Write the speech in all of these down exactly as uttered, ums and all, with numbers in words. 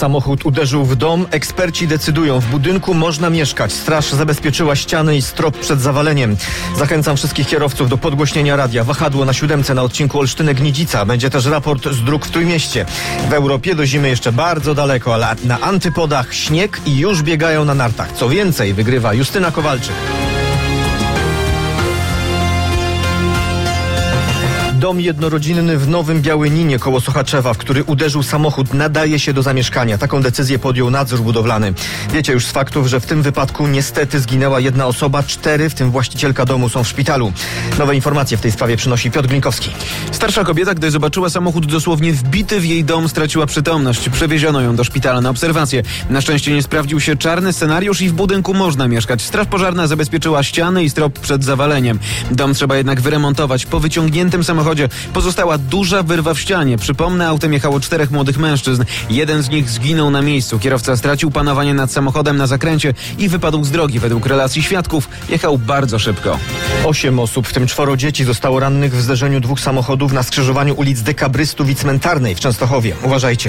Samochód uderzył w dom. Eksperci decydują, w budynku można mieszkać. Straż zabezpieczyła ściany i strop przed zawaleniem. Zachęcam wszystkich kierowców do podgłośnienia radia. Wahadło na siódemce na odcinku Olsztynek-Gniedzica. Będzie też raport z dróg w Trójmieście. W Europie do zimy jeszcze bardzo daleko, ale na antypodach śnieg i już biegają na nartach. Co więcej, wygrywa Justyna Kowalczyk. Dom jednorodzinny w Nowym Białyninie koło Sochaczewa, w który uderzył samochód, nadaje się do zamieszkania. Taką decyzję podjął nadzór budowlany. Wiecie już z faktów, że w tym wypadku niestety zginęła jedna osoba, cztery, w tym właścicielka domu, są w szpitalu. Nowe informacje w tej sprawie przynosi Piotr Glinkowski. Starsza kobieta, gdy zobaczyła samochód dosłownie wbity w jej dom, straciła przytomność. Przewieziono ją do szpitala na obserwację. Na szczęście nie sprawdził się czarny scenariusz i w budynku można mieszkać. Straż pożarna zabezpieczyła ściany i strop przed zawaleniem. Dom trzeba jednak wyremontować. Po wyciągniętym samochodzie pozostała duża wyrwa w ścianie. Przypomnę, autem jechało czterech młodych mężczyzn. Jeden z nich zginął na miejscu. Kierowca stracił panowanie nad samochodem na zakręcie i wypadł z drogi. Według relacji świadków jechał bardzo szybko. Osiem osób, w tym czworo dzieci, zostało rannych w zderzeniu dwóch samochodów na skrzyżowaniu ulic Dekabrystów i Cmentarnej w Częstochowie. Uważajcie.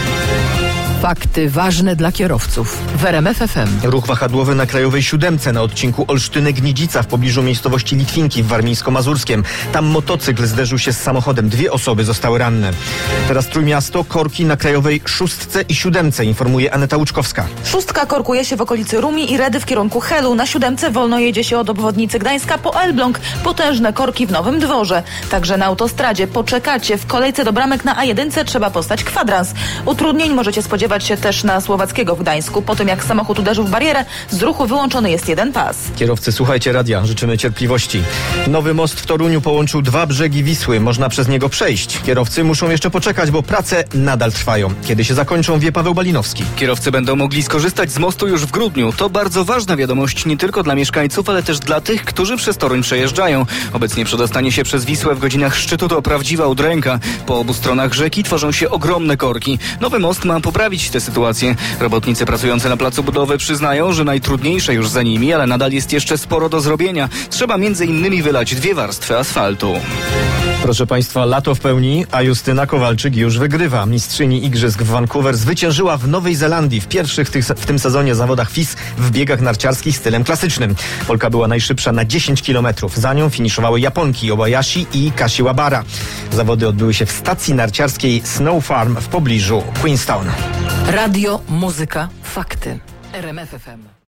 Fakty ważne dla kierowców w R M F F M. Ruch wahadłowy na Krajowej Siódemce na odcinku Olsztynek-Gniedzica w pobliżu miejscowości Litwinki w Warmińsko-Mazurskiem. Tam motocykl zderzył się z samochodem. Dwie osoby zostały ranne. Teraz Trójmiasto, korki na Krajowej Szóstce i Siódemce, informuje Aneta Łuczkowska. Szóstka korkuje się w okolicy Rumi i Redy w kierunku Helu. Na Siódemce wolno jedzie się od obwodnicy Gdańska po Elbląg. Potężne korki w Nowym Dworze. Także na autostradzie poczekacie. W kolejce do bramek na A jeden trzeba postać kwadrans. Utrudnień możecie spodziewać się też na Słowackiego w Gdańsku. Po tym jak samochód uderzył w barierę, z ruchu wyłączony jest jeden pas. Kierowcy, słuchajcie radia, życzymy cierpliwości. Nowy most w Toruniu połączył dwa brzegi Wisły. Można przez niego przejść. Kierowcy muszą jeszcze poczekać, bo prace nadal trwają. Kiedy się zakończą, wie Paweł Balinowski. Kierowcy będą mogli skorzystać z mostu już w grudniu. To bardzo ważna wiadomość nie tylko dla mieszkańców, ale też dla tych, którzy przez Toruń przejeżdżają. Obecnie przedostanie się przez Wisłę w godzinach szczytu to prawdziwa udręka. Po obu stronach rzeki tworzą się ogromne korki. Nowy most ma poprawić tę sytuację. Robotnicy pracujący na placu budowy przyznają, że najtrudniejsze już za nimi, ale nadal jest jeszcze sporo do zrobienia. Trzeba między innymi wylać dwie warstwy asfaltu. Proszę Państwa, lato w pełni, a Justyna Kowalczyk już wygrywa. Mistrzyni Igrzysk w Vancouver zwyciężyła w Nowej Zelandii w pierwszych tych, w tym sezonie zawodach F I S w biegach narciarskich stylem klasycznym. Polka była najszybsza na dziesięć kilometrów. Za nią finiszowały Japonki Obayashi i Kashiwabara. Zawody odbyły się w stacji narciarskiej Snow Farm w pobliżu Queenstown. Radio, muzyka, fakty. R M F F M.